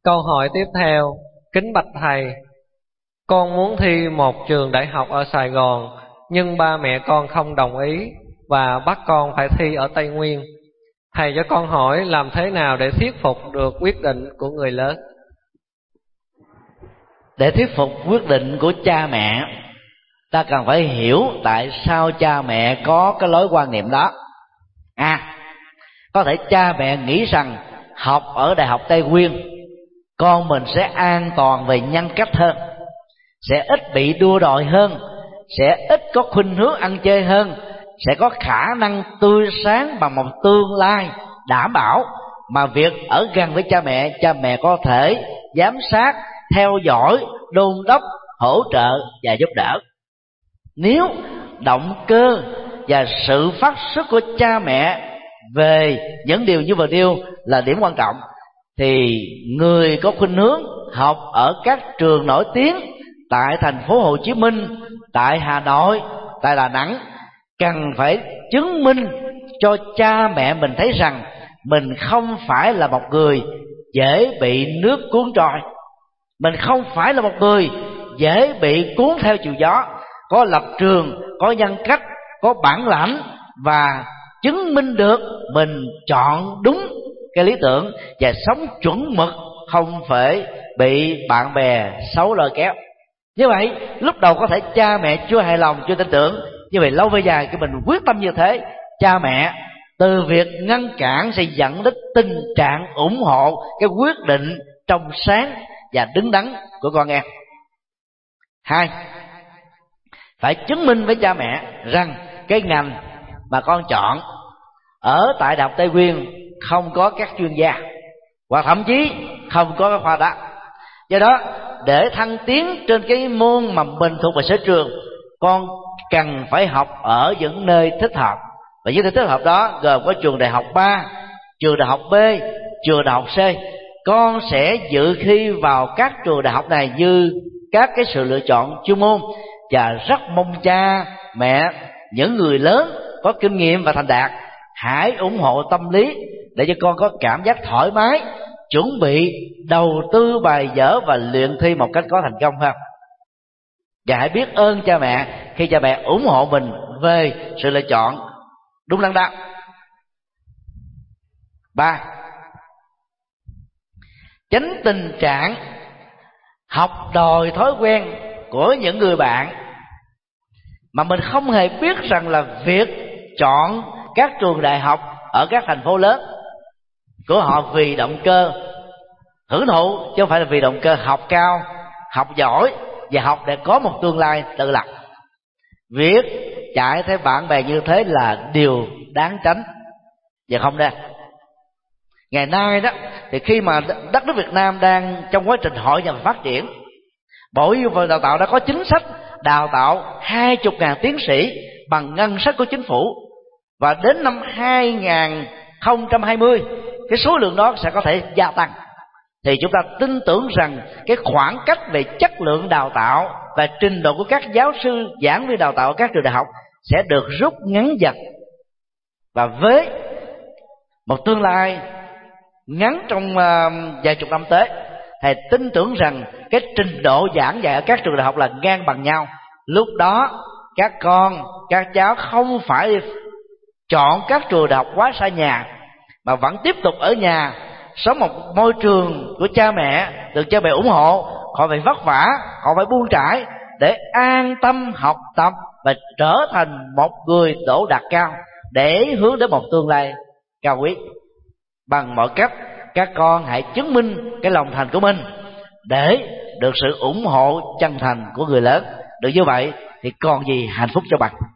Câu hỏi tiếp theo: kính bạch thầy, con muốn thi một trường đại học ở Sài Gòn, nhưng ba mẹ con không đồng ý và bắt con phải thi ở Tây Nguyên. Thầy cho con hỏi làm thế nào để thuyết phục được quyết định của người lớn? Để thuyết phục quyết định của cha mẹ, ta cần phải hiểu tại sao cha mẹ có cái lối quan niệm đó. Có thể cha mẹ nghĩ rằng học ở Đại học Tây Nguyên, con mình sẽ an toàn về nhân cách hơn, sẽ ít bị đua đòi hơn, sẽ ít có khuynh hướng ăn chơi hơn, sẽ có khả năng tươi sáng bằng một tương lai đảm bảo, mà việc ở gần với cha mẹ có thể giám sát, theo dõi, đôn đốc, hỗ trợ và giúp đỡ. Nếu động cơ và sự phát xuất của cha mẹ về những điều như vừa nêu là điểm quan trọng, thì người có khuynh hướng học ở các trường nổi tiếng tại thành phố Hồ Chí Minh, tại Hà Nội, tại Đà Nẵng cần phải chứng minh cho cha mẹ mình thấy rằng mình không phải là một người dễ bị nước cuốn trôi, mình không phải là một người dễ bị cuốn theo chiều gió, có lập trường, có nhân cách, có bản lãnh, và chứng minh được mình chọn đúng cái lý tưởng và sống chuẩn mực, không phải bị bạn bè xấu lôi kéo. Như vậy lúc đầu có thể cha mẹ chưa hài lòng, chưa tin tưởng, như vậy lâu về dài khi mình quyết tâm như thế, cha mẹ từ việc ngăn cản sẽ dẫn đến tình trạng ủng hộ cái quyết định trong sáng và đứng đắn của con em. 2, phải chứng minh với cha mẹ rằng cái ngành mà con chọn ở tại Đại học Tây Nguyên không có các chuyên gia, hoặc thậm chí không có cái khoa đó. Do đó, để thăng tiến trên cái môn mà mình thuộc về sở trường, con cần phải học ở những nơi thích hợp. Và những nơi thích hợp đó gồm có trường đại học 3, trường đại học B, trường đại học C. Con sẽ dự thi vào các trường đại học này như các cái sự lựa chọn chuyên môn, và rất mong cha mẹ, những người lớn có kinh nghiệm và thành đạt, hãy ủng hộ tâm lý để cho con có cảm giác thoải mái, chuẩn bị đầu tư bài vở và luyện thi một cách có thành công hơn. Và hãy biết ơn cha mẹ khi cha mẹ ủng hộ mình về sự lựa chọn đúng đắn đó. 3, tránh tình trạng học đòi thói quen của những người bạn mà mình không hề biết rằng là việc chọn các trường đại học ở các thành phố lớn của họ vì động cơ hưởng thụ, chứ không phải là vì động cơ học cao, học giỏi và học để có một tương lai tự lập. Việc chạy theo bạn bè như thế là điều đáng tránh và không nên. Ngày nay đó thì khi mà đất nước Việt Nam đang trong quá trình hội nhập phát triển, Bộ Giáo dục và Đào tạo đã có chính sách đào tạo 20.000 tiến sĩ bằng ngân sách của chính phủ, và đến năm 2020 cái số lượng đó sẽ có thể gia tăng. Thì chúng ta tin tưởng rằng cái khoảng cách về chất lượng đào tạo và trình độ của các giáo sư, giảng viên đào tạo ở các trường đại học sẽ được rút ngắn dần. Và với một tương lai ngắn trong vài chục năm tới, thầy tin tưởng rằng cái trình độ giảng dạy ở các trường đại học là ngang bằng nhau. Lúc đó các con, các cháu không phải chọn các trường đại học quá xa nhà, mà vẫn tiếp tục ở nhà sống một môi trường của cha mẹ, được cha mẹ ủng hộ. Họ phải vất vả, họ phải buông trải để an tâm học tập và trở thành một người đỗ đạt cao, để hướng đến một tương lai cao quý. Bằng mọi cách, các con hãy chứng minh cái lòng thành của mình để được sự ủng hộ chân thành của người lớn. Được như vậy thì còn gì hạnh phúc cho bạn.